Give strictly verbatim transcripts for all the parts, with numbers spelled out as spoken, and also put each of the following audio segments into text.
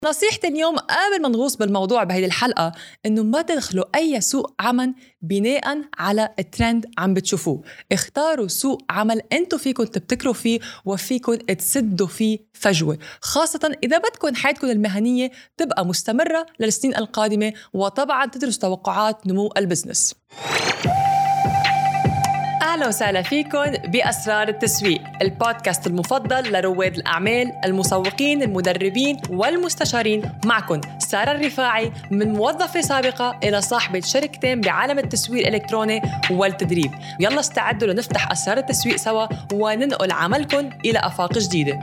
نصيحتي اليوم قبل ما نغوص بالموضوع بهيدي الحلقة إنه ما تدخلوا أي سوق عمل بناء على الترند عم بتشوفوه. اختاروا سوق عمل أنتوا فيكم تبتكروا فيه وفيكم تسدوا فيه فجوة، خاصة إذا بدكم حياتكم المهنية تبقى مستمرة للسنين القادمة، وطبعا تدرسوا توقعات نمو البزنس. أهلا وسهلا فيكم بأسرار التسويق، البودكاست المفضل لرواد الأعمال، المسوقين، المدربين والمستشارين. معكم سارة الرفاعي، من موظفة سابقة إلى صاحبة شركتين بعالم التسويق الإلكتروني والتدريب. يلا استعدوا لنفتح أسرار التسويق سوا وننقل عملكم إلى آفاق جديدة.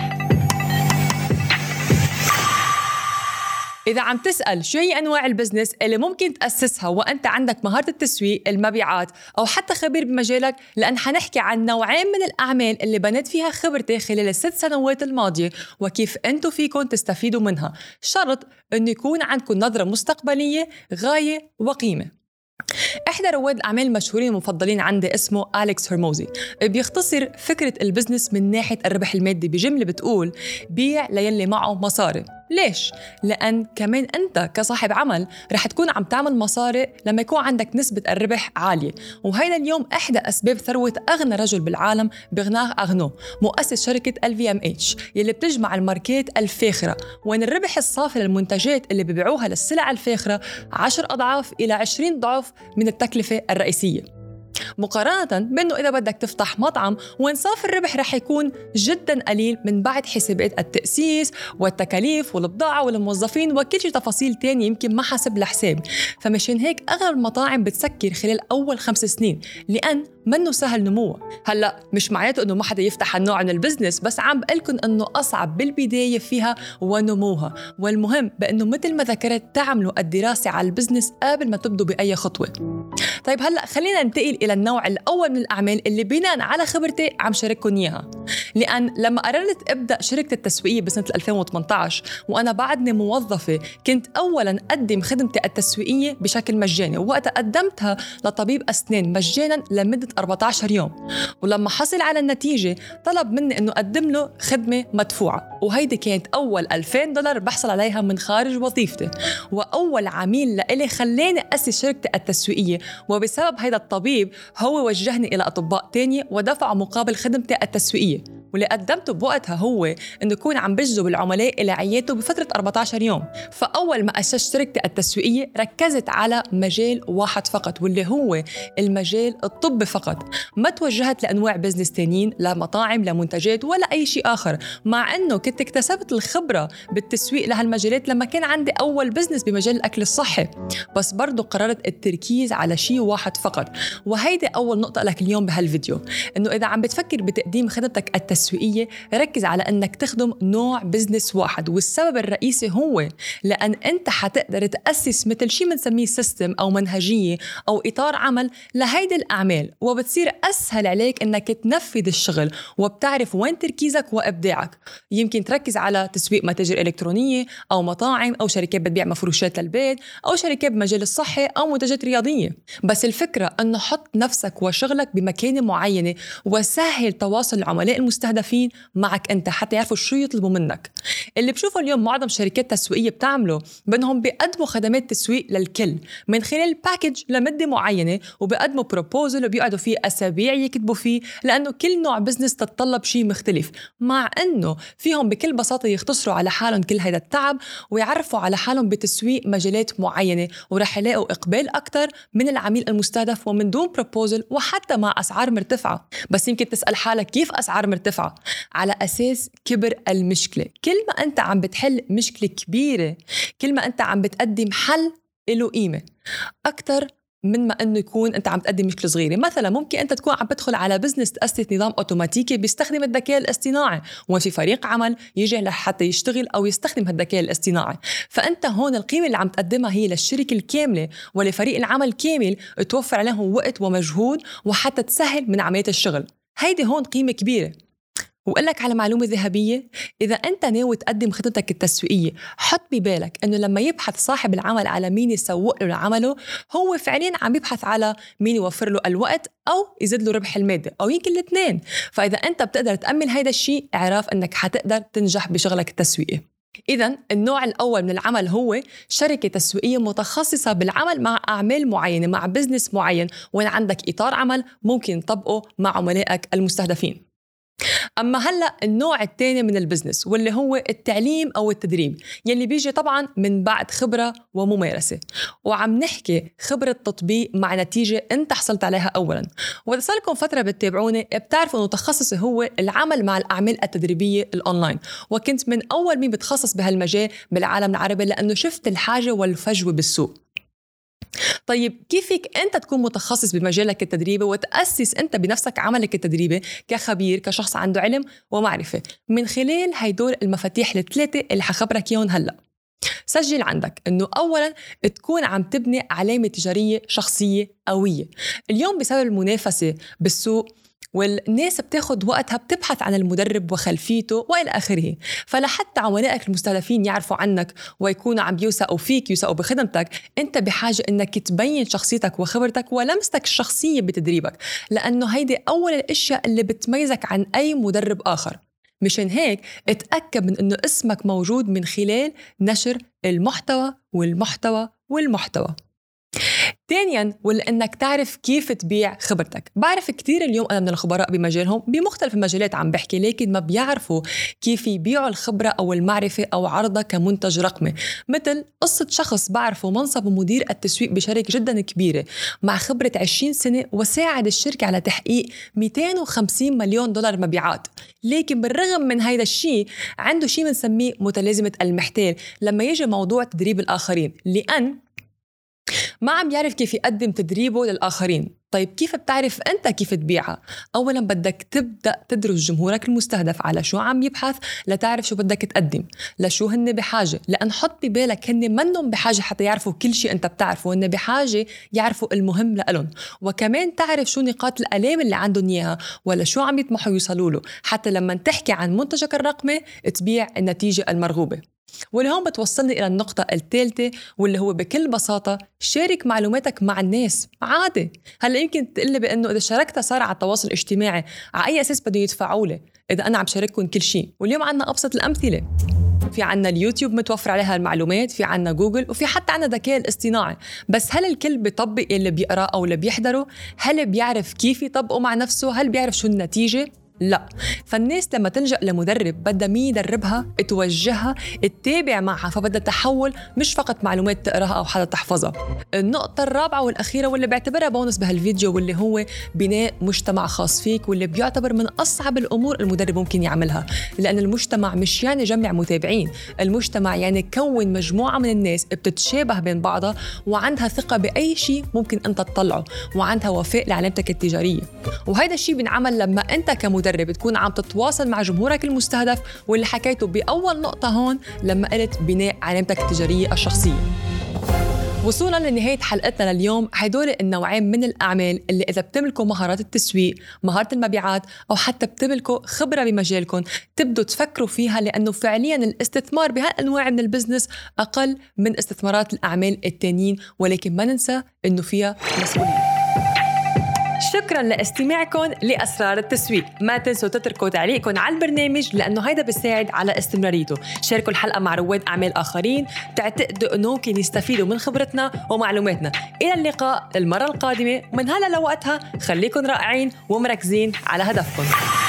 إذا عم تسأل شو هي أنواع البزنس اللي ممكن تأسسها وأنت عندك مهارة التسويق، المبيعات، أو حتى خبير بمجالك، لأن حنحكي عن نوعين من الأعمال اللي بنيت فيها خبرتي خلال الست سنوات الماضية وكيف أنتوا فيكم تستفيدوا منها، شرط أنه يكون عندكم نظرة مستقبلية، غاية وقيمة. إحدى رواد الأعمال المشهورين المفضلين عندي اسمه أليكس هرموزي، بيختصر فكرة البزنس من ناحية الربح المادي بجملة بتقول: بيع ليلي معه مصاري. ليش؟ لأن كمان أنت كصاحب عمل رح تكون عم تعمل مصاري لما يكون عندك نسبة الربح عالية. وهيدا اليوم إحدى أسباب ثروة أغنى رجل بالعالم بغناغ أغنو، مؤسس شركة ال في إم إتش يلي بتجمع الماركات الفاخرة، وين الربح الصافي للمنتجات اللي ببيعوها للسلع الفاخرة عشر أضعاف إلى عشرين ضعف من التكلفة الرئيسية، مقارنة بأنه إذا بدك تفتح مطعم وانصاف الربح رح يكون جداً قليل من بعد حسابات التأسيس والتكاليف والبضاعة والموظفين وكل شيء تفاصيل تانية يمكن ما حسب الحساب. فمشان هيك أغلب المطاعم بتسكر خلال أول خمس سنين، لأن منه سهل نموه. هلأ مش معناته أنه ما حدا يفتح هالنوع من البزنس، بس عم بقلكن أنه أصعب بالبداية فيها ونموها. والمهم بأنه مثل ما ذكرت تعملوا الدراسة على البزنس قبل ما تبدوا بأي خطوة. طيب هلأ خلينا ننتقل إلى النوع الأول من الأعمال اللي بناء على خبرتي عم شارككن إياها. لأن لما قررت أبدأ شركة التسويقية بسنة ألفين وثمانية عشر وأنا بعدني موظفة، كنت أولاً أقدم خدمتي التسويقية بشكل مجاني، ووقت قدمتها لطبيب أسنان مجاناً لمدة أربعة عشر يوم. ولما حصل على النتيجة طلب مني أنه أقدم له خدمة مدفوعة، وهيدي كانت أول ألفين دولار بحصل عليها من خارج وظيفتي. وأول عميل لإلي خلاني أسس شركة التسويقية، وبسبب هيدا الطبيب هو وجهني إلى أطباء تانية ودفع مقابل خدمتي التسويقية. واللي قدمته بوقتها هو إنه يكون عم بجذب العملاء إلى عيادته بفترة أربعة عشر يوم. فأول ما أسست شركتي التسويقية ركزت على مجال واحد فقط، واللي هو المجال الطبي فقط. ما توجهت لأنواع بزنس تانيين، لا مطاعم، لا منتجات، ولا أي شيء آخر، مع إنه كنت اكتسبت الخبرة بالتسويق لهالمجالات لما كان عندي أول بزنس بمجال الأكل الصحي. بس برضو قررت التركيز على شيء واحد فقط. وهيدي أول نقطة لك اليوم بهالفيديو، إنه إذا عم بتفكر بتقديم خدمتك التسويقية تسويقية ركز على أنك تخدم نوع بزنس واحد. والسبب الرئيسي هو لأن أنت حتقدر تأسس مثل شيء منسميه سيستم أو منهجية أو إطار عمل لهيدي الأعمال، وبتصير أسهل عليك أنك تنفذ الشغل وبتعرف وين تركيزك وإبداعك. يمكن تركز على تسويق متاجر إلكترونية أو مطاعم أو شركات بتبيع مفروشات للبيت أو شركات بمجال الصحي أو منتجات رياضية. بس الفكرة أنه حط نفسك وشغلك بمكانة معينة وسهل تواصل العملاء المستهدفين معك أنت حتى يعرفوا شو يطلبوا منك. اللي بشوفه اليوم معظم شركات تسويقية بتعمله بأنهم بيقدموا خدمات تسويق للكل من خلال باكج لمدة معينة، وبيقدموا بروبوزل وبيقعدوا فيه أسابيع يكتبوا فيه، لأنه كل نوع بزنس تتطلب شيء مختلف. مع أنه فيهم بكل بساطة يختصروا على حالهم كل هذا التعب ويعرفوا على حالهم بتسويق مجالات معينة، ورح يلاقوا إقبال أكتر من العميل المستهدف ومن دون بروبوزل وحتى مع أسعار مرتفعة. بس يمكن تسأل حالك كيف أسعار مرتفعة؟ على أساس كبر المشكلة. كل ما أنت عم بتحل مشكلة كبيرة، كل ما أنت عم بتقدم حل له قيمة أكتر من ما أنه يكون أنت عم تقدم مشكلة صغيرة. مثلا ممكن أنت تكون عم تدخل على بزنس تأسس نظام أوتوماتيكي بيستخدم الذكاء الاصطناعي، وفي فريق عمل يجي لحتى يشتغل أو يستخدم هالذكاء الاصطناعي. فأنت هون القيمة اللي عم تقدمها هي للشركة الكاملة ولفريق العمل كامل، توفر عليهم وقت ومجهود وحتى تسهل من عملية الشغل. هيدي هون قيمة كبيرة. وقال لك على معلومة ذهبية: إذا أنت ناوي تقدم خدمتك التسويقية حط ببالك أنه لما يبحث صاحب العمل على مين يسوق له لعمله، هو فعليا عم يبحث على مين يوفر له الوقت أو يزيد له ربح المادي، أو يمكن الاثنين. فإذا أنت بتقدر تأمن هيدا الشيء اعرف أنك حتقدر تنجح بشغلك التسويقي. إذن النوع الأول من العمل هو شركة تسويقية متخصصة بالعمل مع أعمال معينة، مع بزنس معين، وين عندك إطار عمل ممكن تطبقه مع عملائك المستهدفين. أما هلأ النوع الثاني من البزنس واللي هو التعليم أو التدريب، يلي بيجي طبعاً من بعد خبرة وممارسة، وعم نحكي خبرة تطبيق مع نتيجة أنت حصلت عليها أولاً. وإذا صار لكم فترة بتتابعوني بتعرفوا أنه تخصصي هو العمل مع الأعمال التدريبية الأونلاين، وكنت من أول مين بتخصص بهالمجال بالعالم العربي لأنه شفت الحاجة والفجوة بالسوق. طيب كيف فيك أنت تكون متخصص بمجالك التدريبي وتأسس أنت بنفسك عملك التدريبي كخبير، كشخص عنده علم ومعرفة، من خلال هيدول المفاتيح الثلاثة اللي حخبرك إياهم هلأ. سجل عندك أنه أولاً تكون عم تبني علامة تجارية شخصية قوية. اليوم بسبب المنافسة بالسوق والناس بتاخد وقتها بتبحث عن المدرب وخلفيته وإلى آخره، فلحتى عملائك المستهدفين يعرفوا عنك ويكونوا عم بيوثقوا فيك، يوثقوا بخدمتك، أنت بحاجة إنك تبين شخصيتك وخبرتك ولمستك الشخصية بتدريبك، لأنه هيدي أول الأشياء اللي بتميزك عن أي مدرب آخر. مشان هيك اتأكد من إنه اسمك موجود من خلال نشر المحتوى والمحتوى والمحتوى. ثانياً ولأنك تعرف كيف تبيع خبرتك. بعرف كتير اليوم أنا من الخبراء بمجالهم بمختلف المجالات عم بحكي، لكن ما بيعرفوا كيف يبيعوا الخبرة أو المعرفة أو عرضها كمنتج رقمي. مثل قصة شخص بعرفه منصب مدير التسويق بشركة جداً كبيرة مع خبرة عشرين سنة، وساعد الشركة على تحقيق مئتين وخمسين مليون دولار مبيعات. لكن بالرغم من هيدا الشيء عنده شيء بنسميه متلازمة المحتال لما يجي موضوع تدريب الآخرين، لأن ما عم يعرف كيف يقدم تدريبه للآخرين. طيب كيف بتعرف أنت كيف تبيعها؟ أولاً بدك تبدأ تدرس جمهورك المستهدف على شو عم يبحث، لتعرف شو بدك تقدم، لشو هن بحاجة، لأن حط ببالك هن منهم بحاجة حتى يعرفوا كل شيء أنت بتعرفه، هن بحاجة يعرفوا المهم لألهم. وكمان تعرف شو نقاط الألام اللي عندهم إياها ولا شو عم يطمحوا يوصلوا له، حتى لما تحكي عن منتجك الرقمي تبيع النتيجة المرغوبة. ولهون بتوصلني إلى النقطة الثالثة واللي هو بكل بساطة شارك معلوماتك مع الناس. عادي هلأ يمكن تقلي بأنه إذا شاركتها صار على التواصل الاجتماعي على أي أساس بده يدفعوا لي إذا أنا عم شارككم كل شيء؟ واليوم عنا أبسط الأمثلة، في عنا اليوتيوب متوفر عليها المعلومات، في عنا جوجل، وفي حتى عنا ذكاء الاصطناعي. بس هل الكل بيطبق اللي بيقرأ أو اللي بيحضره؟ هل بيعرف كيف يطبقه مع نفسه؟ هل بيعرف شو النتيجة؟ لا. فالناس لما تلجأ لمدرب بدها مين يدربها، توجهها، تتابع معها، فبدها تحول مش فقط معلومات تقراها أو حدا تحفظها. النقطة الرابعة والأخيرة واللي بعتبرها بونس بهالفيديو واللي هو بناء مجتمع خاص فيك، واللي بيعتبر من أصعب الأمور المدرب ممكن يعملها، لأن المجتمع مش يعني جمع متابعين، المجتمع يعني كون مجموعة من الناس بتتشابه بين بعضها وعندها ثقة بأي شيء ممكن أنت تطلعه، وعندها وفاء لعلامتك التجارية. وهذا الشيء بنعمل لما أنت كمدرب بتكون عم تتواصل مع جمهورك المستهدف، واللي حكيته بأول نقطة هون لما قلت بناء علامتك التجارية الشخصية. وصولا لنهاية حلقتنا لليوم، هدول النوعين من الأعمال اللي إذا بتملكوا مهارات التسويق، مهارة المبيعات، أو حتى بتملكوا خبرة بمجالكم تبدوا تفكروا فيها، لأنه فعليا الاستثمار بهالأنواع من البزنس أقل من استثمارات الأعمال التانيين، ولكن ما ننسى أنه فيها مسؤولية. شكراً لاستماعكم لأسرار التسويق. ما تنسوا تتركوا تعليقكم على البرنامج لأنه هيدا بيساعد على استمراريته. شاركوا الحلقة مع رواد أعمال آخرين تعتقدوا أنه ممكن يستفيدوا من خبرتنا ومعلوماتنا. إلى اللقاء المرة القادمة، من هلا لوقتها خليكن رائعين ومركزين على هدفكم.